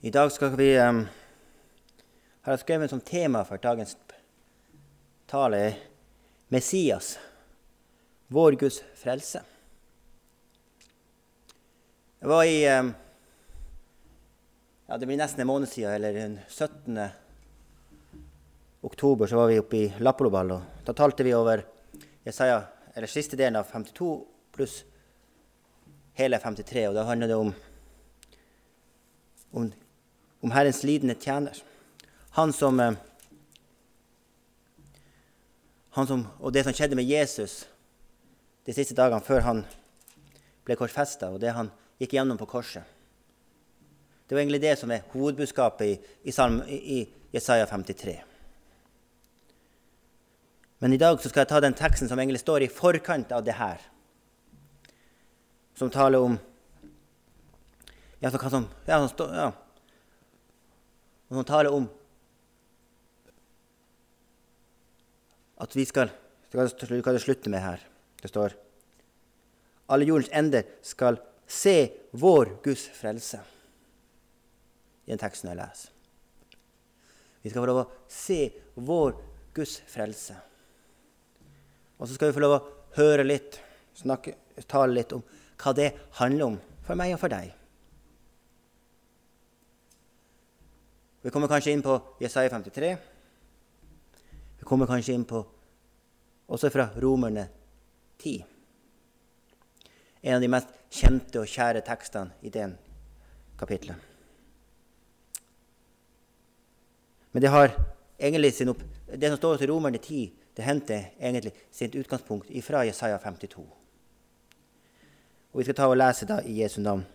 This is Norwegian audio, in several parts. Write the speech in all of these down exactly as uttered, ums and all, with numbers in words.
I dag skal vi um, ha skrevet som tema for dagens tale Messias, vår Guds frelse. Jeg var i, um, ja det blir nesten en måned siden, eller den syttende oktober, så var vi oppe i Lappoloball, og da talte vi over Jesaja, eller siste delen av femtito pluss hele femtitre, og da handler det om, om om Herrens lidende tjener. Han som, eh, han som, og det som skjedde med Jesus de siste dagene før han ble korsfestet, og det han gikk gjennom på korset. Det var egentlig det som er hovedbudskapet i, i, Salm, i, i Jesaja femtitre. Men i dag så skal jeg ta den teksten som egentlig står i forkant av det her, som taler om, ja, så hva som, ja, som står, ja, og han taler om at vi skal, skal det slutte med her. Det står, alle jordens ender skal se vår Guds frelse. I den teksten jeg leser. Vi skal få lov å se vår Guds frelse. Og så skal vi få lov å høre litt, snakke, tale litt om hva det handler om for meg og for deg. Vi kommer kanskje inn på Jesaja femtitre. Vi kommer kanskje inn på, også fra Romerne ti. En av de mest kjente og kjære tekstene i den kapitlet. Men det har egentlig sin opp, det som står til Romerne ti, det henter egentlig sitt utgangspunkt fra Jesaja femtito. Og vi skal ta og lese da i Jesu navn.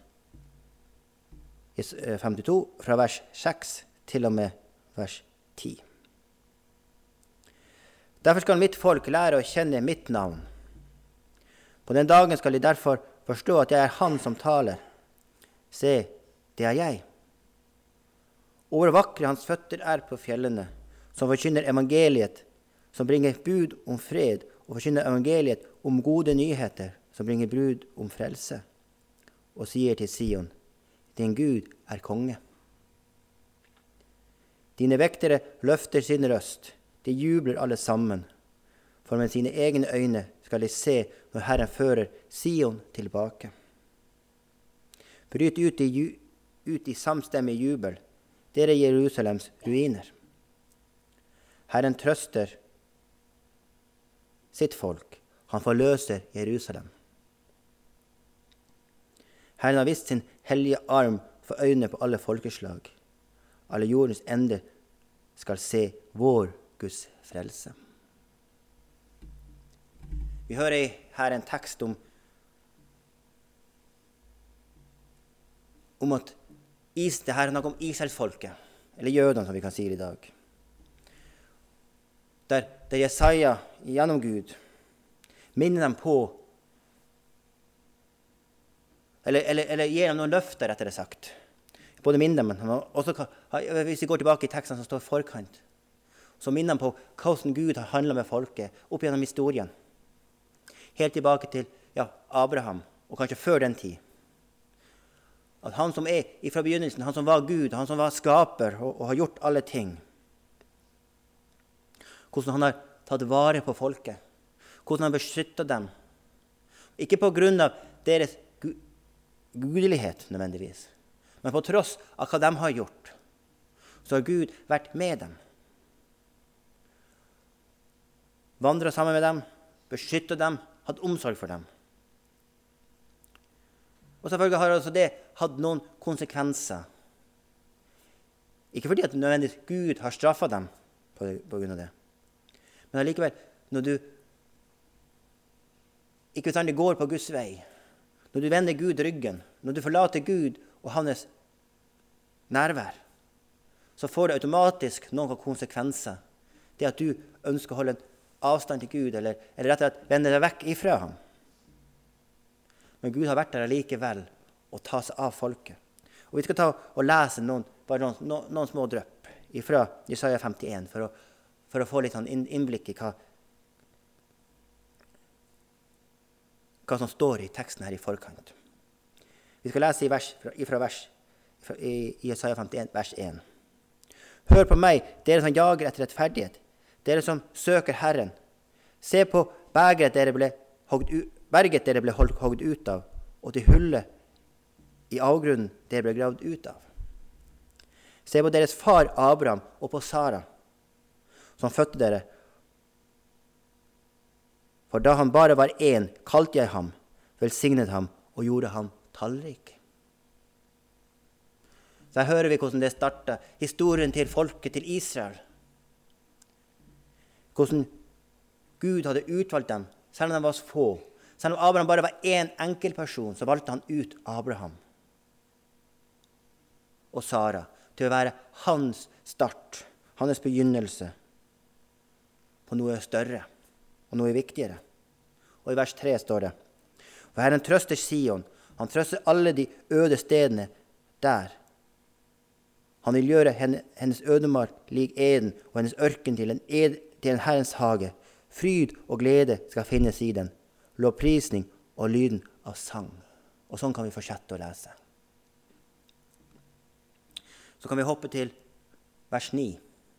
femtito fra vers seks til og med vers ti. Derfor skal mitt folk lære å kjenne mitt navn. På den dagen skal de derfor forstå at jeg er han som taler. Se, det er jeg. Over vakre hans føtter er på fjellene, som forkynner evangeliet, som bringer bud om fred, og forkynner evangeliet om gode nyheter, som bringer bud om frelse, og sier til Sion, din Gud er konge. Dine vektere løfter sin røst, de jubler alle sammen, for med sine egne øyne skal de se når Herren fører Sion tilbake. Bryt ut i, ut i samstemmig jubel, dere Jerusalems ruiner. Herren trøster sitt folk, han forløser Jerusalem. Herren har vist sin hellige arm for øynene på alle folkeslag. Alle jordens ender skal se vår Guds frelse. Vi hører her en tekst om, om at is, det her er noe om Israelsfolket, eller jødene som vi kan si i dag. Der, der Jesaja gjennom Gud minner dem på, eller, eller, eller gir dem noen løfter, rettere sagt. Både minner dem, men også, hvis vi går tilbake i teksten som står forkant, så minner dem på hvordan Gud har handlet med folket opp gjennom historien. Helt tilbake til ja, Abraham, og kanskje før den tid. At han som er fra begynnelsen, han som var Gud, han som var skaper og, og har gjort alle ting. Hvordan han har tatt vare på folket. Hvordan han beskyttet dem. Ikke på grunn av deres gu- gudelighet nødvendigvis. Men på tross av hva de har gjort, så har Gud vært med dem. Vandret sammen med dem, beskyttet dem, hatt omsorg for dem. Og selvfølgelig har altså det hatt noen konsekvenser. Ikke fordi at nødvendigvis Gud har straffet dem på, på grunn av det. Men allikevel, når du ikke bestandig går på Guds vei, når du vender Gud ryggen, når du forlater Gud og hans nærvær, så får det automatisk noen konsekvenser. Det at du ønsker å holde en avstand til Gud, eller, eller rett og slett vende deg vekk ifra ham. Men Gud har vært der likevel og ta seg av folket. Og vi skal ta og lese noen, bare noen, noen, noen små drøpp fra Jesaja femtien, for å, for å få litt innblikk i hva, hva som står i teksten her i forkant. Vi skal lese i vers, fra vers i Jesaja femtien, vers en. Hør på meg, dere som jager etter rettferdighet, dere som søker Herren. Se på berget dere ble hogd ut, berget dere ble hogd ut av, og til hullet i avgrunnen dere ble gravd ut av. Se på deres far Abraham og på Sara, som fødte dere. For da han bare var en, kalte jeg ham, velsignet ham og gjorde ham tallrik. Så her hører vi hvordan det startet, historien til folket til Israel. Hvordan Gud hadde utvalgt dem, selv om de var få. Selv om Abraham bare var en enkeltperson, så valgte han ut Abraham og Sara til å være hans start, hans begynnelse på noe større og noe viktigere. Og i vers tre står det: For Herren trøster Sion, han trøster alle de øde stedene der. Han vil gjøre hennes ødemark lik eden, og hennes ørken til en, ed, til en Herrens hage. Fryd og glede skal finnes i den, lovprisning og lyden av sang. Og sånn kan vi fortsette å lese. Så kan vi hoppe til vers ni.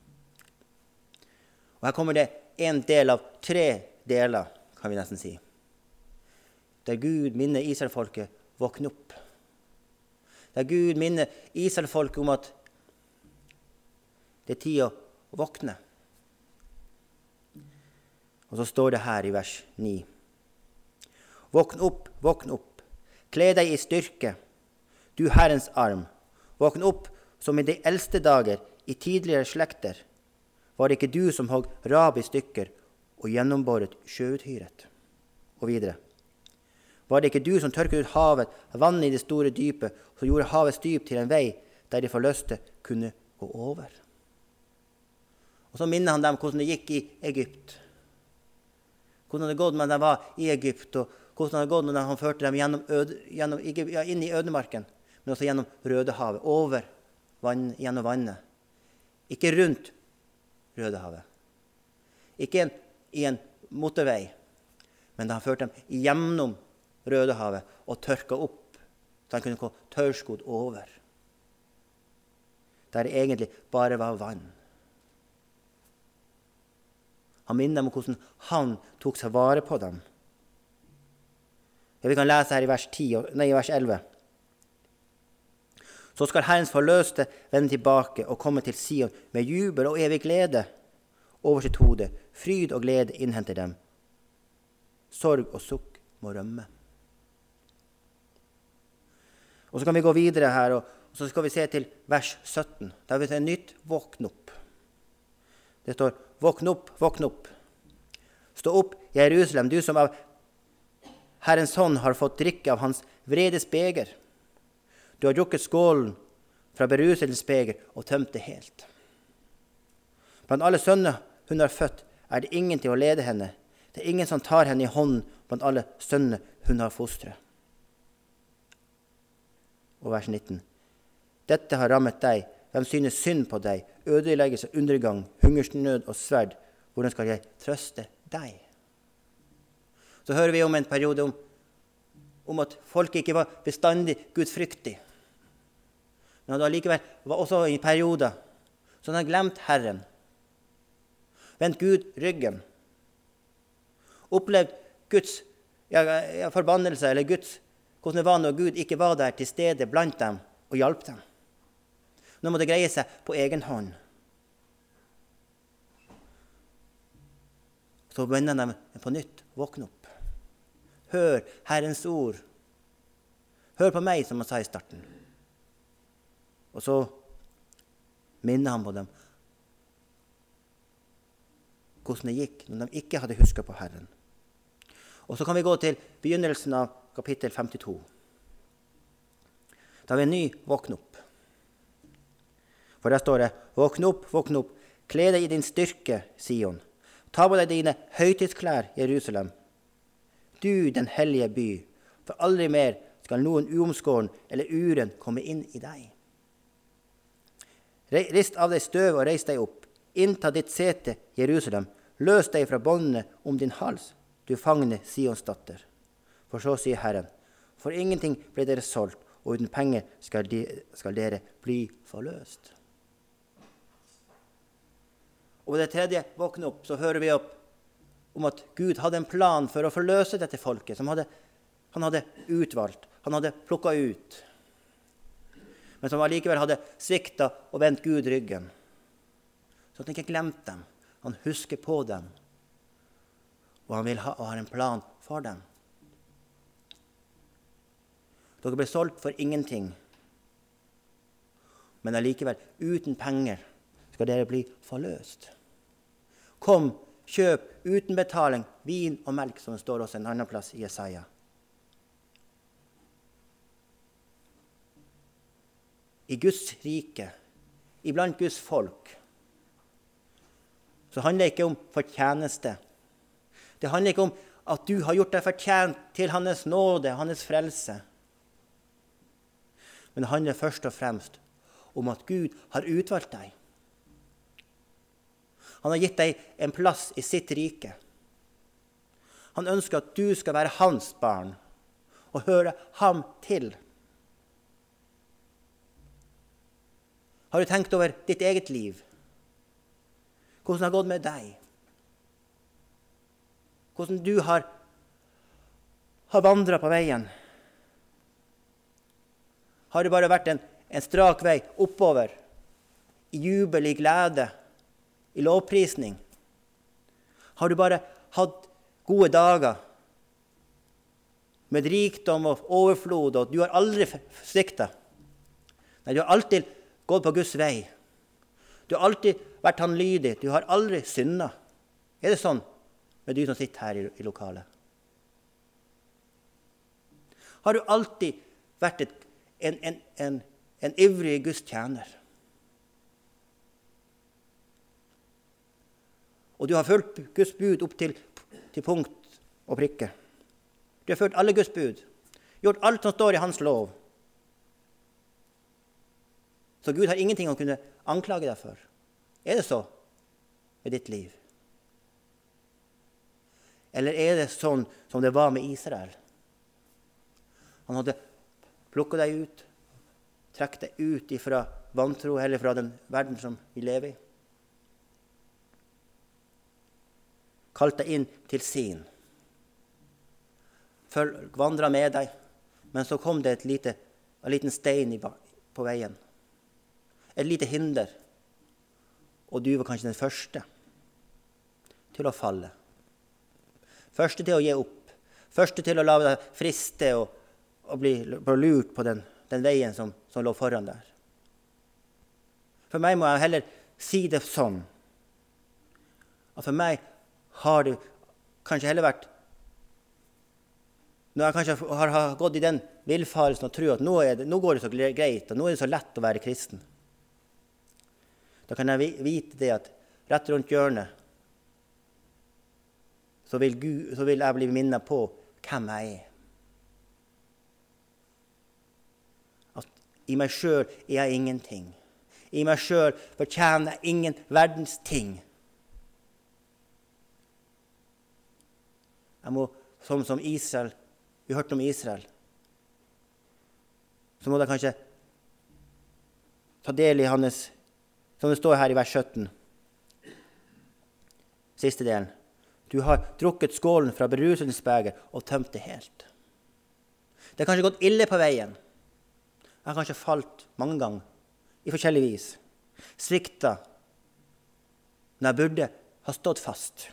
Og her kommer det en del av tre deler, kan vi nesten si. Der Gud minner Israelfolket våkne opp. Der Gud minner Israelfolket om at det er tid å våkne. Og så står det her i vers ni. Våkn opp, våkn opp. Kle deg i styrke, du Herrens arm. Våkn opp som i de eldste dager, i tidligere slekter. Var det ikke du som hogg Rab i stykker og gjennomboret sjøuthyret? Og videre. Var det ikke du som tørket ut havet, vannet i det store dypet, som gjorde havets dyp til en vei der de forløste kunne gå over? Og så minner han dem hvordan det gikk i Egypt. Hvordan det gått med dem var i Egypt, og hvordan det gått når han førte dem gjennom øde, gjennom, ja, inn i ødemarken, men også gjennom Rødehavet, over vann, gjennom vannet. Ikke rundt Rødehavet. Ikke en, i en motorvei, men da han førte dem gjennom Rødehavet og tørka opp, så han kunne gå tørrskodd over. Der det egentlig bare var vann. Han minner dem om hvordan han tok seg vare på dem. Ja, vi kan lese her i vers, ti, nei, i vers elleve. Så skal Herrens forløste vende tilbake og komme til Sion med jubel og evig glede over sitt hode. Fryd og glede innhenter dem. Sorg og sukk må rømme. Og så kan vi gå videre her, og så skal vi se til vers sytten. Der vil vi se en nytt våkn opp. Det står: Våkn opp, våkn opp. Stå opp, Jerusalem, du som av Herrens hånd har fått drikke av hans vredes beger. Du har drukket skålen fra beruselsens beger og tømt det helt. Blant alle sønner hun har født, er det ingen til å lede henne. Det er ingen som tar henne i hånden blant alle sønner hun har fostret. Og vers nitten. Dette har rammet deg. Hvem synes synd på deg, ødeleggelse, undergang, hungersnød og sverd? Hvordan skal jeg trøste deg? Så hører vi om en periode om, om at folk ikke var bestandig gudfryktig. Men det likevel var også i perioder så han hadde glemt Herren. Vendt Gud ryggen. Opplevd Guds ja, ja, forbannelse, eller Guds, hvordan det var når Gud ikke var der til stede blant dem og hjalp dem. Nå må det greie seg på egen hånd. Så vender de på nytt. Våkne opp. Hør Herrens ord. Hør på meg, som han sa i starten. Og så minner han på dem hvordan det gikk når de ikke hadde husket på Herren. Og så kan vi gå til begynnelsen av kapittel femtito. Da har vi en ny våkne opp. For der står det: Våkn opp, våkn opp, kle deg i din styrke, Sion. Ta på deg dine høytidsklær, Jerusalem. Du, den hellige by, for aldri mer skal noen uomskåren eller uren komme inn i deg. Rist av deg støv og reis deg opp. Innta ditt sete, Jerusalem. Løs deg fra båndene om din hals, du fangne Sions datter. For så sier Herren: For ingenting ble dere solgt, og uten penger skal, de, skal dere bli forløst. Og ved det tredje våkne opp, så hører vi opp om at Gud hadde en plan for å forløse dette folket, som hadde, han hadde utvalgt, han hadde plukket ut, men som allikevel hadde sviktet og vendt Gud ryggen. Så han ikke glemte dem, han husker på dem, og han vil ha, og har en plan for dem. Dere ble solgt for ingenting, men allikevel uten penger skal dere bli forløst. Kom, kjøp uten betaling vin og melk, som det står også en annen plass i Jesaja. I Guds rike, iblant Guds folk, så handler det ikke om fortjeneste. Det handler ikke om at du har gjort deg fortjent til hans nåde, hans frelse. Men det handler først og fremst om at Gud har utvalgt deg. Han har gitt deg en plass i sitt rike. Han ønsker at du skal være hans barn og høre ham til. Har du tenkt over ditt eget liv? Hvordan det har gått med deg? Hvordan du har, har vandret på veien? Har det bare vært en, en strak vei oppover, i jubel, i glede, i lovprisning? Har du bare hatt gode dager med rikdom og overflod, og du har aldri sviktet? Nei, du har alltid gått på Guds vei. Du har alltid vært han lydig. Du har aldri syndet. Er det sånn med du som sitter her i, i lokalet? Har du alltid vært et, en, en, en, en ivrig Guds tjener? Og du har fulgt Guds bud opp til, til punkt og prikke. Du har fulgt alle Guds bud. Gjort alt som står i hans lov. Så Gud har ingenting å kunne anklage deg for. Er det så med ditt liv? Eller er det sånn som det var med Israel? Han hadde plukket deg ut, trekket deg ut fra vantro, eller fra den verden som vi lever i. Kalt deg inn til sin. Vandret med deg, men så kom det et lite, en liten stein i, på veien. Et lite hinder, og du var kanskje den første til å falle. Første til å gi opp. Første til å la deg friste og, og bli, bli lurt på den, den veien som, som lå foran der. For meg må jeg heller si det sånn, at for meg har det kanskje heller vært, når jeg kanskje har, har gått i den villfarelsen og tror at nå, er det, nå går det så greit, og nå er det så lett å være kristen. Da kan jeg vite det at rett rundt hjørnet så vil, Gud, så vil jeg bli minnet på hvem jeg er. At i meg selv er jeg ingenting. I meg selv fortjener jeg ingen verdens ting. Jeg må, som, som Israel, vi hørte om Israel, så må jeg kanskje ta del i hans, som det står her i vers sytten. Siste delen. Du har drukket skålen fra beruselsesbeger og tømt det helt. Det har kanskje gått ille på veien. Jeg har kanskje falt mange ganger, i forskjellig vis. Svikta, når jeg burde ha stått fast.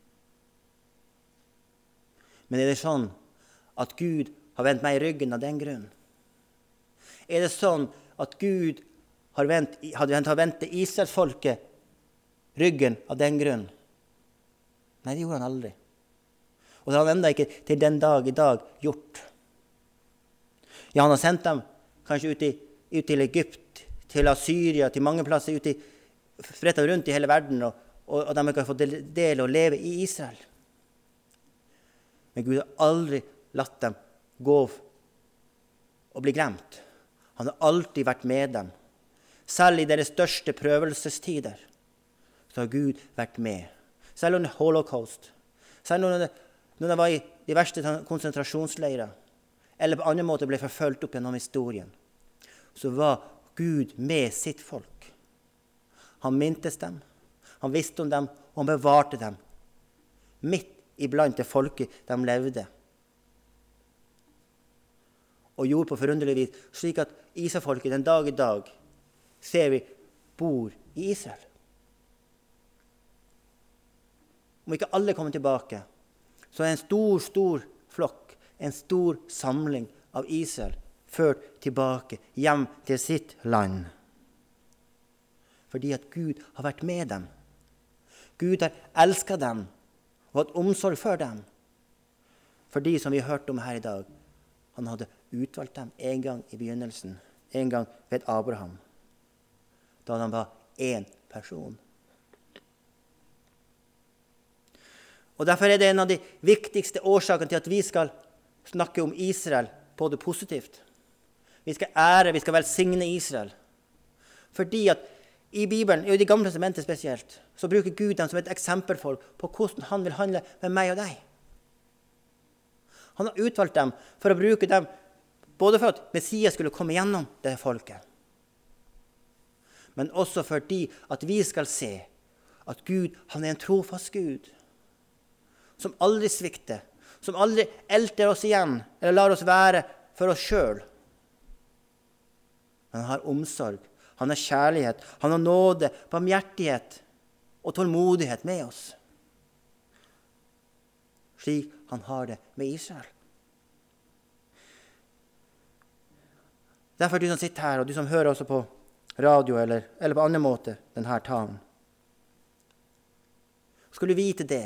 Men er det sånn at Gud har vendt meg i ryggen av den grunn? Er det sånn at Gud har vendt, har vendt det Israelsfolket ryggen av den grunn? Nei, det gjorde han aldri. Og det har han enda ikke til den dag i dag gjort. Ja, han har sendt dem kanskje ut, i, ut til Egypt, til Assyria, til mange plasser, ut i, spredt rundt i hele verden, og, og, og de har fått del å leve i Israel. Men Gud har aldri latt dem gå og bli glemt. Han har alltid vært med dem. Selv i deres største prøvelsestider så har Gud vært med. Selv under holocaust, selv når de var i de verste konsentrasjonsleirer, eller på andre måter ble forfølgt opp gjennom historien, så var Gud med sitt folk. Han mintes dem, han visste om dem, og han bevarte dem midt iblant det folket de levde. Og gjorde på forunderlig vis, slik at Israelfolket den dag i dag ser vi bor i Israel. Om ikke alle kommer tilbake, så er en stor, stor flokk, en stor samling av Israel ført tilbake hjem til sitt land. Fordi at Gud har vært med dem. Gud har elsket dem og hatt omsorg for dem. Fordi, som vi har hørt om her i dag, han hadde utvalgt dem en gang i begynnelsen, en gang ved Abraham, da han var en person. Og derfor er det en av de viktigste årsakene til at vi skal snakke om Israel på det positivt. Vi skal ære, vi skal velsigne Israel. Fordi at i Bibelen, og i det gamle testamentet spesielt, så bruker Gud dem som et eksempel for på hvordan han vil handle med meg og deg. Han har utvalgt dem for å bruke dem, både for at Messias skulle komme gjennom det folket, men også fordi at vi skal se at Gud, han er en trofast Gud, som aldri svikter, som aldri elter oss igjen, eller lar oss være for oss selv. Men han har omsorg, han har kjærlighet, han har nåde, barmhjertighet og tålmodighet med oss. Slik han har det med Israel. Derfor du som sitter her, og du som hører også på radio eller, eller på andre måter denne talen, skal du vite det,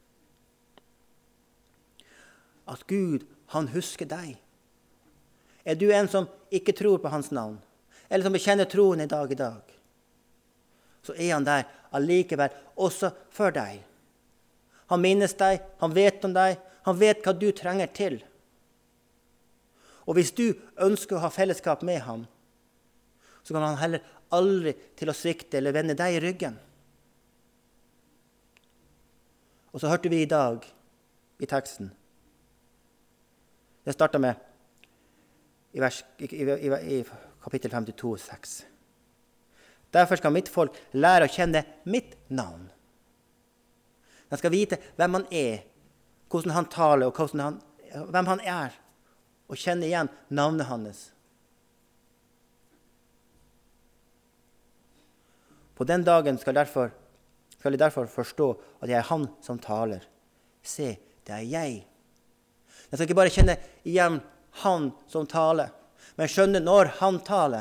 at Gud, han husker deg. Er du en som ikke tror på hans navn, eller som bekjenner troen i dag i dag, så er han der allikevel også for deg. Han minnes deg, han vet om deg, han vet hva du trenger til. Og hvis du ønsker å ha fellesskap med ham, så kan han heller aldri til å svikte eller vende deg i ryggen. Og så hørte vi i dag i teksten, det starter med i, vers, i, i, i kapittel femtito, seks. Derfor skal mitt folk lære å kjenne mitt navn. De skal vite hvem han er, hvordan han taler, og hvordan han, hvem han er, og kjenne igjen navnet hans. På den dagen skal, derfor, skal de derfor forstå at jeg er han som taler. Se, det er jeg. De skal ikke bare kjenne igjen han som taler, men skjønne når han taler,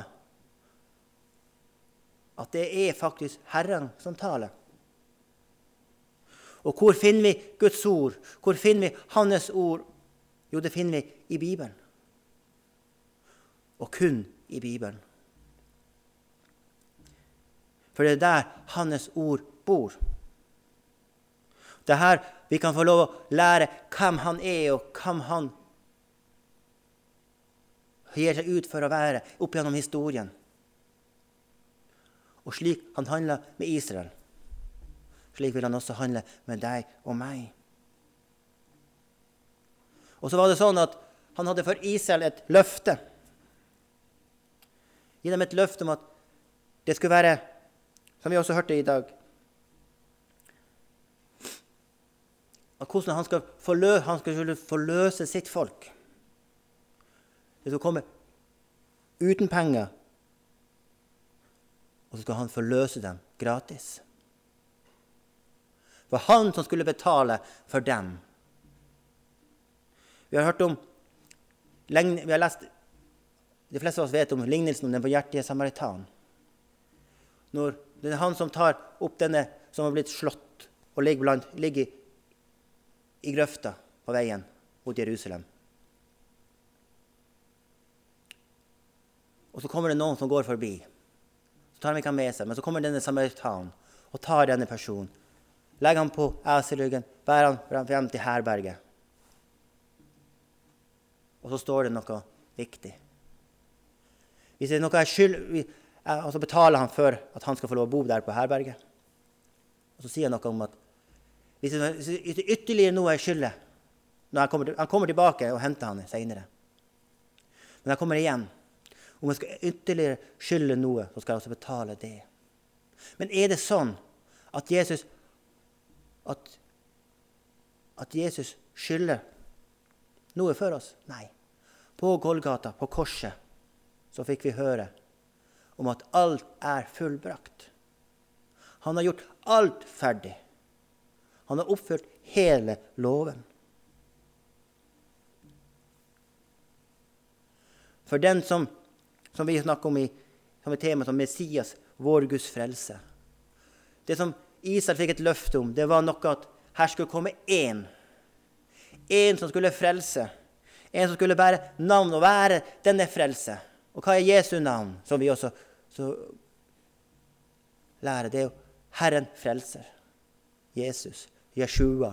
at det er faktisk Herren som taler. Og hvor finner vi Guds ord? Hvor finner vi hans ord? Jo, det finner vi i Bibelen. Og kun i Bibelen. For det er der hans ord bor. Det er her vi kan få lov å lære hvem han er, og hvem han gir seg ut for å være opp gjennom historien. Og slik han handler med Israel, slik vil han også handle med deg og meg. Og så var det sånn at han hadde for Israel et løfte. Gi dem et løfte om at det skulle være, som vi også hørte i dag, at hvordan han skal forløse, han skal forløse sitt folk. Det skal komme uten penger, og så skal han forløse dem gratis. Det var han som skulle betale for dem. Vi har hørt om, vi har lest, de fleste av oss vet om lignelsen om den barmhjertige samaritan. Når det er han som tar opp denne som har blitt slått, og ligger, blant, ligger i grøfta på veien mot Jerusalem. Og så kommer det noen som går forbi. Så tar de ikke han med seg, men så kommer denne samaritan og tar denne personen. Legger han på eselryggen, bærer han frem til herberget. Og så står det noe viktig. Hvis det er noe er skyld, altså betaler han for at han skal få lov å bo der på herberget. Og så sier han noe om at hvis det ytterligere noe er skyldet, når han kommer, han kommer tilbake og henter han senere, Men jeg kommer igjen. Om jeg skal ytterligere skylde noe, så skal jeg også betale det. Men er det sånn at Jesus, at, at Jesus skylder noe for oss? Nei. På Golgata, på korset, så fikk vi høre om at alt er fullbrakt. Han har gjort alt ferdig. Han har oppfylt hele loven. For den som, som vi snakker om i som et tema som Messias, vår Guds frelse. Det som Israel fikk et løfte om, det var noe at her skulle komme en. En som skulle frelse. En som skulle bære navn og være denne frelse. Og hva er Jesu navn? Som vi også så lærer. Det er jo Herren frelser. Jesus. Jeshua.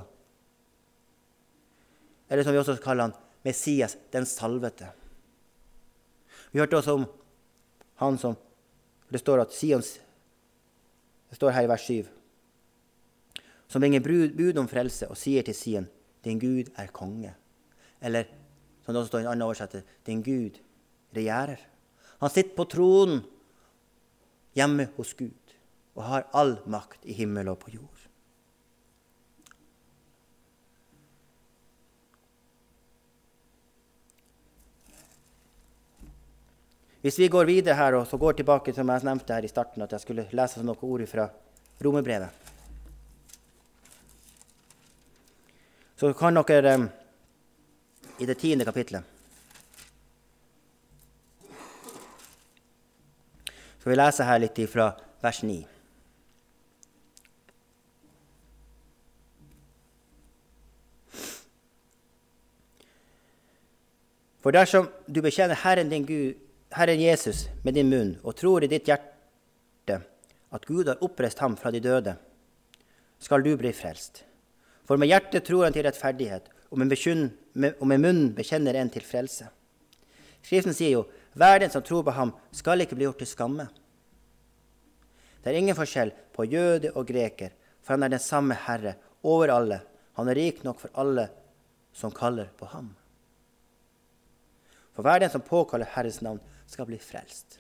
Eller som vi også kaller han, Messias, den salvete. Vi hørte også om han som, det står at Sions, det står her i vers syv, som bringer bud om frelse og sier til Sion, din Gud er konge. Eller, som det også står i en annen oversette, din Gud regjerer. Han sitter på tronen hjemme hos Gud og har all makt i himmel og på jord. Hvis vi går videre her, og så går tilbake som jeg nevnte her i starten, at jeg skulle lese noen ord fra Romerbrevet. Så kan dere um, i det tiende kapitlet, så vi leser her litt fra vers ni. For dersom du bekjenner Herren din Gud, Herren Jesus med din munn, og tror i ditt hjerte at Gud har oppreist ham fra de døde, skal du bli frelst. For med hjertet tror han til rettferdighet, og med, bekjøn, med, og med munnen bekjenner en til frelse. Skriften sier jo, hver den som tror på ham skal ikke bli gjort til skamme. Det er ingen forskjell på jøde og greker, for han er den samme Herre over alle. Han er rik nok for alle som kaller på ham. For hver den som påkaller Herrens navn skal bli frelst.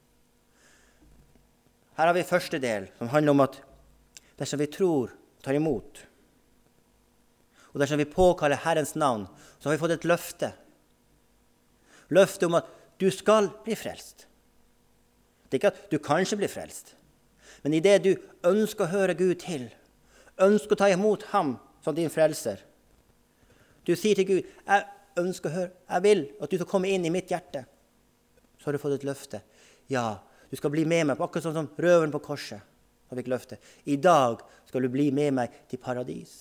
Her har vi første del, som handler om at dersom vi tror og tar imot, og dersom vi påkaller Herrens navn, så har vi fått et løfte. Løfte om at du skal bli frelst. Det er ikke at du kanskje blir frelst, men i det du ønsker å høre Gud til, ønsker å ta imot ham som din frelser, du sier til Gud, jeg ønsker å høre, jeg vil at du skal komme inn i mitt hjerte, så har du fått et løfte. Ja, du skal bli med meg, akkurat sånn som røveren på korset har fikk løfte. I dag skal du bli med meg til paradis.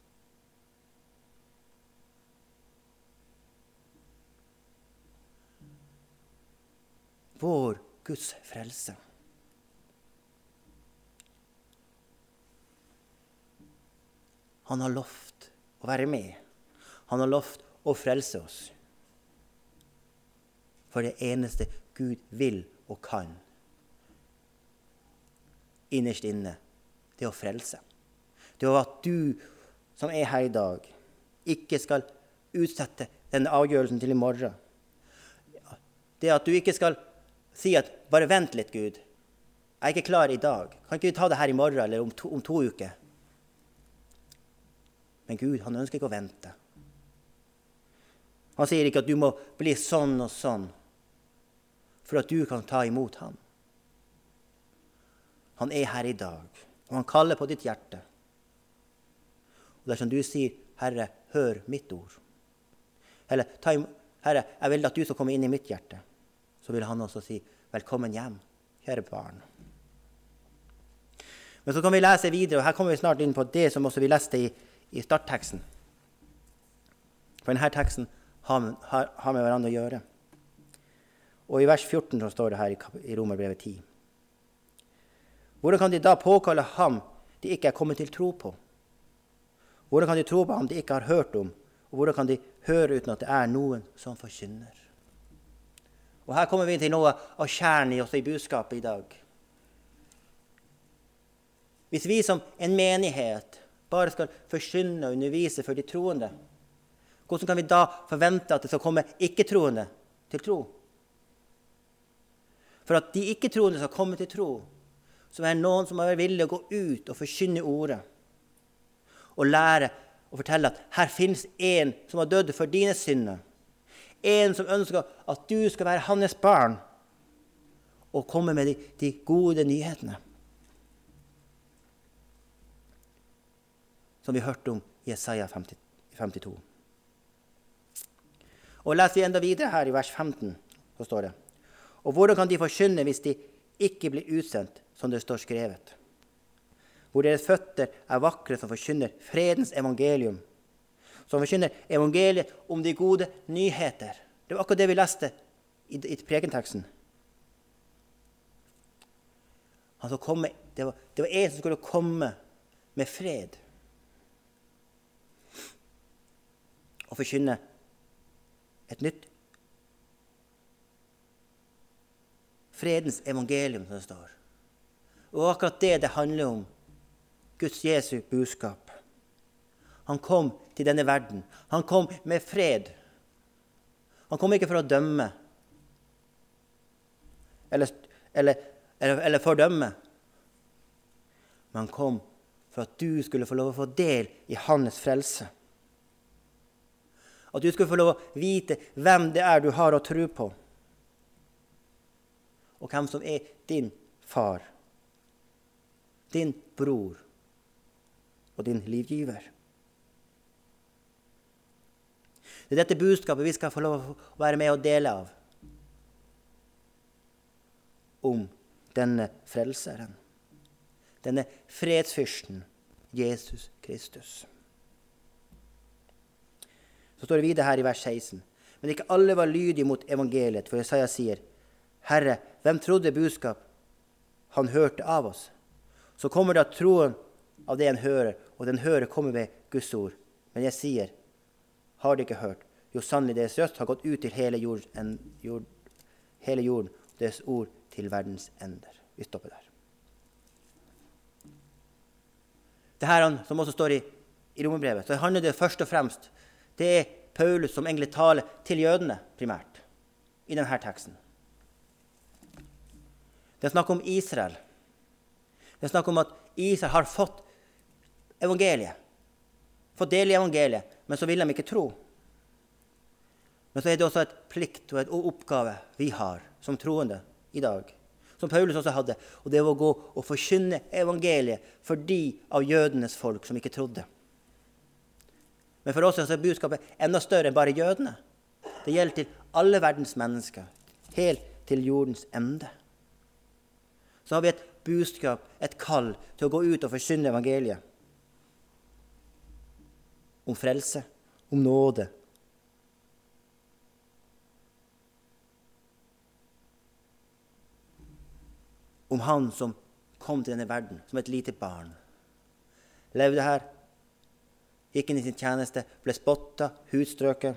Vår Guds frelse. Han har lovt å være med. Han har lovt å frelse oss. For det eneste Gud vil og kan, innerst inne, det er å frelse. Det er at du, som er her i dag, ikke skal utsette denne avgjørelsen til i morgen. Det er at du ikke skal si at, bare vent litt, Gud. Jeg er ikke klar i dag. Kan ikke vi ta det her i morgen, eller om to, om to uker? Men Gud, han ønsker ikke å vente. Han sier ikke at du må bli sånn og sånn, for at du kan ta imot ham. Han er her i dag, og han kaller på ditt hjerte. Og dersom du sier, Herre, hør mitt ord. Eller, ta imot, Herre, jeg vil at du skal komme inn i mitt hjerte. Så vil han også si, velkommen hjem, kjære barn. Men så kan vi lese videre, og her kommer vi snart inn på det som også vi leste i, i startteksten. For denne teksten har, har, har med hverandre å gjøre. Og i vers fjorten så står det her i, i Romerbrevet ti. Hvordan kan de da påkalle ham de ikke er kommet til tro på? Hvordan kan de tro på ham de ikke har hørt om? Og hvordan kan de høre uten at det er noen som forkynner? Og her kommer vi til noe av kjernen i oss i budskapet i dag. Hvis vi som en menighet bare skal forkynne og undervise for de troende, hvordan kan vi da forvente at det skal komme ikke-troende til tro? For at de ikke-troende skal komme til tro, så er det noen som er villig å gå ut og forkynne ordet. Og lære og fortelle at her finnes en som har dødd for dine synder. En som ønsker at du skal være hans barn. Og komme med de, de gode nyhetene. Som vi hørte om i Jesaja femtito. Og leser vi enda videre her i vers femten, så står det: Og hvordan kan de forkynne hvis de ikke blir utsendt, som det står skrevet? Hvor deres føtter er vakre som forkynner fredens evangelium. Som forkynner evangeliet om de gode nyheter. Det var akkurat det vi leste i, i prekenteksten. Han skulle komme, det, var, det var en som skulle komme med fred. Og forkynne et nytt fredens evangelium, som det står. Og akkurat det det handler om, Guds Jesu budskap. Han kom til denne verden. Han kom med fred. Han kom ikke for å dømme, eller, eller, eller, eller fordømme. Men han kom for at du skulle få lov å få del i hans frelse. At du skulle få lov å vite hvem det er du har å tro på. Og hvem som er din far, din bror og din livgiver. Det er dette budskapet vi skal få lov å være med og dele av. Om denne frelseren. Denne fredsfyrsten, Jesus Kristus. Så står det videre her i vers seksten. Men ikke alle var lydige mot evangeliet, for Jesaja sier: Herre, hvem trodde budskap han hørte av oss? Så kommer det at troen av det en hører, og den hører kommer ved Guds ord. Men jeg sier, har de ikke hørt? Jo, sannelig deres røst har gått ut til hele jorden, en, jord, hele jorden, og deres ord til verdens ender. Vi stopper der. Det her som også står i, i romerbrevet, så handler det først og fremst, det er Paulus som egentlig taler til jødene primært, i denne teksten. Det er snakk om Israel. Det er snakk om at Israel har fått evangeliet, fått del i evangeliet, men så vil de ikke tro. Men så er det også et plikt og et oppgave vi har som troende i dag, som Paulus også hadde, og det var å gå og forkynne evangeliet for de av jødenes folk som ikke trodde. Men for oss er budskapet enda større enn bare jødene. Det gjelder til alle verdens mennesker, helt til jordens ende. Så har vi et budskap, et kall til å gå ut og forkynne evangeliet. Om frelse, om nåde. Om han som kom til denne verden som et lite barn. Levde her, gikk inn i sin tjeneste, ble spottet, hudstrøket.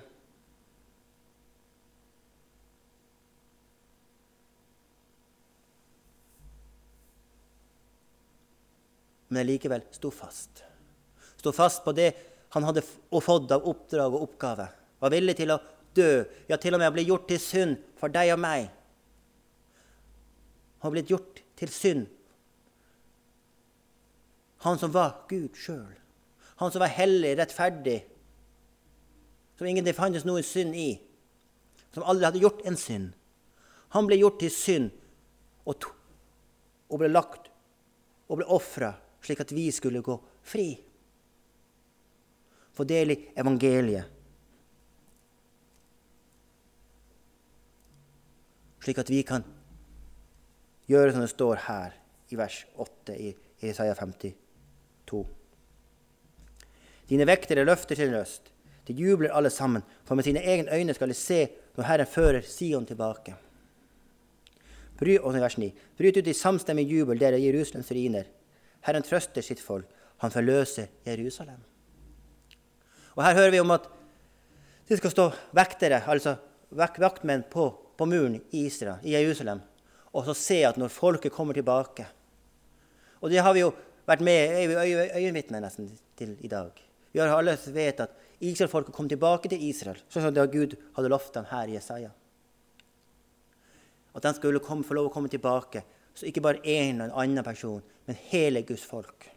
Men likevel stod fast. Stod fast på det han hadde fått av oppdrag og oppgave. Var villig til å dø, ja til og med å bli gjort til synd for deg og meg. Han har blitt gjort til synd. Han som var Gud selv. Han som var hellig, rettferdig. Som ingen det fantes noe synd i. Som aldri hadde gjort en synd. Han ble gjort til synd og, to, og ble lagt og ble offret slik at vi skulle gå fri. Få del i evangeliet. Slik at vi kan gjøre som det står her i vers åtte i Jesaja femtito. Dine vektere løfter sin røst. De jubler alle sammen, for med sine egne øyne skal de se når Herren fører Sion tilbake. Bry, og vers ni. Bryt ut i samstemmig jubel, dere Jerusalems ruiner. Herren trøster sitt folk. Han forløser Jerusalem. Og her hører vi om at det skal stå vektere, altså vak vaktmenn på, på muren i Israel, i Jerusalem, og så se at når folket kommer tilbake. Og det har vi jo vært med i øyenvitne nesten til i dag. Vi har alle vet at Israel-folket kom tilbake til Israel, sånn som det Gud hadde lovt dem her i Jesaja. at de skulle komme, få lov å komme tilbake. Så ikke bare en og en annen person, men hele Guds folk.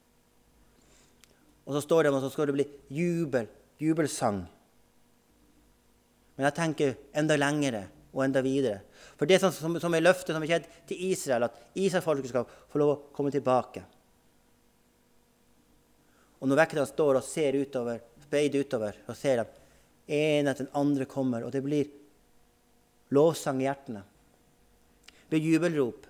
Og så står det, og så skal det bli jubel, jubelsang. Men jeg tenker enda lengre og enda videre. For det som, som, som er løftet som er skjedd til Israel, at Israel-folket skal få lov å komme tilbake. Og når vekkerne står og ser utover, speider utover, og ser dem, en etter den andre kommer, og det blir lovsang i hjertene. Det blir jubelrop.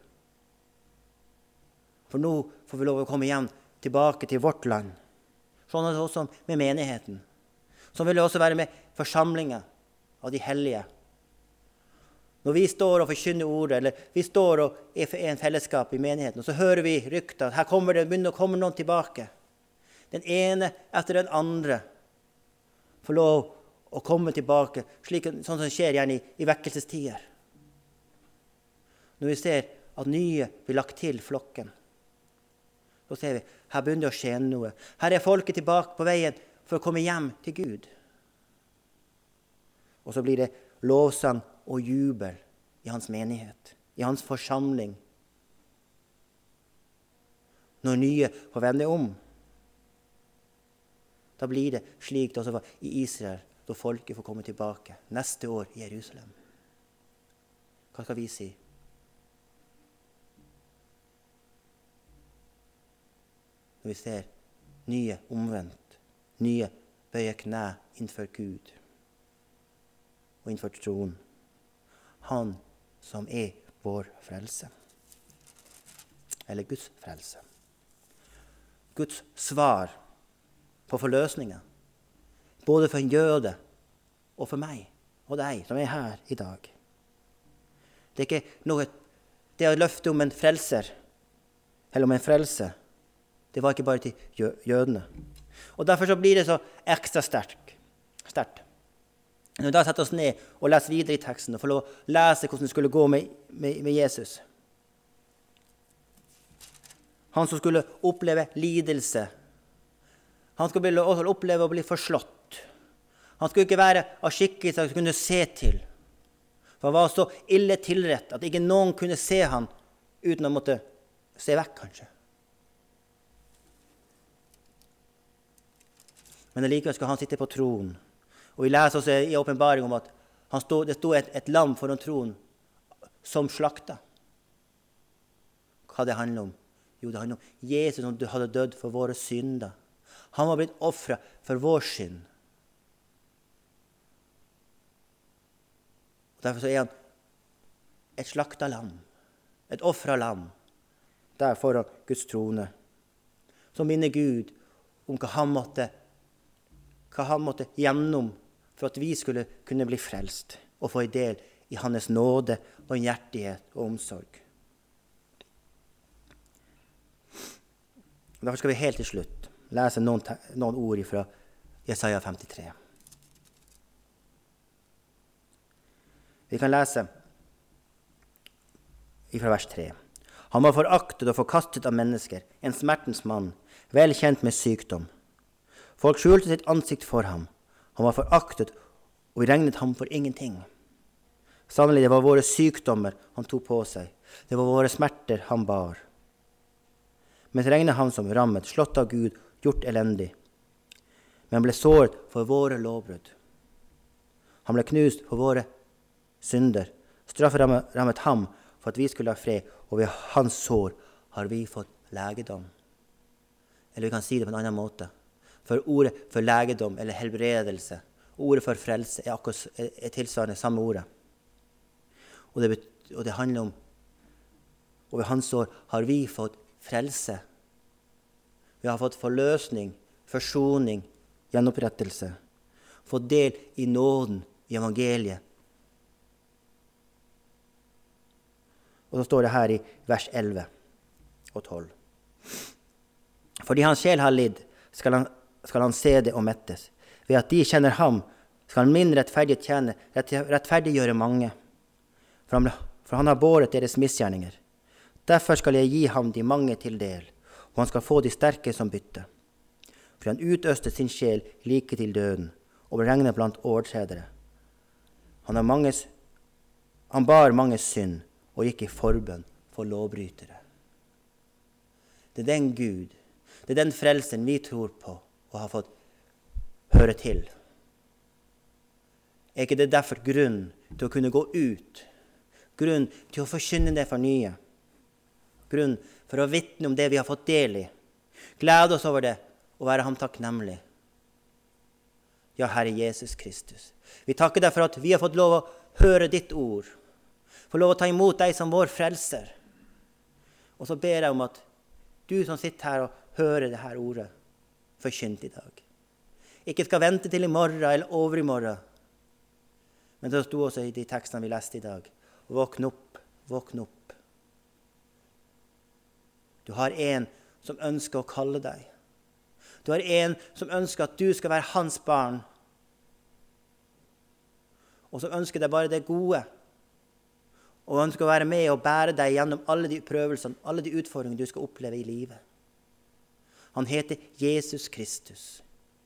For nå får vi lov å komme hjem tilbake til vårt land. Sånn er det også med menigheten. Sånn vil det også være med forsamlingen av de hellige. Når vi står og forkynner ordet, eller vi står og er en fellesskap i menigheten, og så hører vi rykter at her kommer det, begynner å komme noen tilbake. Den ene etter den andre får lov å komme tilbake, slik, sånn som det skjer gjerne i, i vekkelsestider. Når vi ser at nye blir lagt til flokken, så ser vi, her begynner det å skje noe. Her er folket tilbake på veien for å komme hjem til Gud. Og så blir det lovsang og jubel i hans menighet, i hans forsamling. Når nye får vende om, da blir det slik det også var i Israel, da folket får komme tilbake neste år i Jerusalem. Hva skal vi si? Når vi ser nye omvendt, nye bøye knæ innenfor Gud og innenfor troen. Han som er vår frelse. Eller Guds frelse. Guds svar på forløsningen. Både for en jøde og for meg og deg som er her i dag. Det er ikke noe, det er et løfte om en frelser, eller om en frelse. Det var ikke bare til jødene. Og derfor så blir det så ekstra sterkt. sterkt. Når vi da setter oss ned og leser videre i teksten, og får lov å lese hvordan det skulle gå med, med, med Jesus. Han som skulle oppleve lidelse. Han skulle også oppleve å bli forslått. Han skulle ikke være av skikkelse som kunne se til. For han var så ille tilrett at ikke noen kunne se han uten å måtte se vekk, kanskje. Men likevel skal han sitte på tronen. Og vi leser også i åpenbaring om at han stod, det stod et, et lam foran tronen som slakta. Hva det handler om? Jo, det handler om Jesus som hadde dødd for våre synder. Han var blitt offret for vår synd. Og derfor så er han et slakta lam, et offret lam, der foran Guds trone, som minner Gud om hva han måtte hva han måtte gjennom for at vi skulle kunne bli frelst og få en del i hans nåde og en hjertighet og omsorg. Derfor skal vi helt til slutt lese noen, noen ord fra Jesaja femtitre. Vi kan lese fra vers tre. Han var foraktet og forkastet av mennesker, en smertens mann, vel kjent med sykdom. Folk skjulte sitt ansikt for ham. Han var foraktet, og vi regnet ham for ingenting. Sannelig, det var våre sykdommer han tok på seg. Det var våre smerter han bar. Men regnet han som rammet, slått av Gud, gjort elendig. Men ble såret for våre lovbrudd. Han ble knust for våre synder. Straffen rammet ham for at vi skulle ha fred, og ved hans sår har vi fått legedom. Eller vi kan si det på en annen måte. For ordet for legedom eller helbredelse, ordet for frelse er akkurat er tilsvarende samme ordet. Og det, og det handler om, og ved hans sår har vi fått frelse. Vi har fått forløsning, forsoning, gjenopprettelse. Fått del i nåden i evangeliet. Og så står det her i vers elleve og tolv. Fordi hans sjel har lidd, skal han skal han se det og mettes. Ved at de kjenner ham, skal han min rettferdighet tjene, rettferdiggjøre mange. For han, for han har båret deres misgjerninger. Derfor skal jeg gi ham de mange til del, og han skal få de sterke som bytte. For han utøste sin sjel like til døden, og ble regnet blant overtredere. Han har manges Han bar mange synd og gikk i forbønn for lovbrytere. Det er den Gud, det er den frelsen vi tror på og har fått høre til. Er ikke det derfor grunn til å kunne gå ut? Grunn til å forkynne det for nye? Grunn for å vitne om det vi har fått del i? Glede oss over det og være ham takknemlig. Ja, Herre Jesus Kristus, vi takker deg for at vi har fått lov å høre ditt ord, få lov å ta imot deg som vår frelser. Og så ber jeg om at du som sitter her og hører det her ordet forkynt i dag, ikke skal vente til i morgen eller over i morgen, men det stod også i de tekstene vi leste i dag. Våkn opp, våkn opp. Du har en som ønsker å kalle deg. Du har en som ønsker at du skal være hans barn. Og som ønsker deg bare det gode. Og ønsker å være med og bære deg gjennom alle de prøvelsene, alle de utfordringene du skal oppleve i livet. Han heter Jesus Kristus.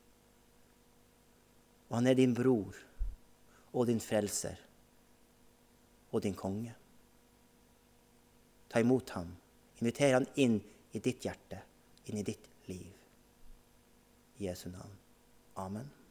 Og han er din bror og din frelser og din konge. Ta imot ham. Inviter han inn i ditt hjerte, inn i ditt liv. I Jesu navn. Amen.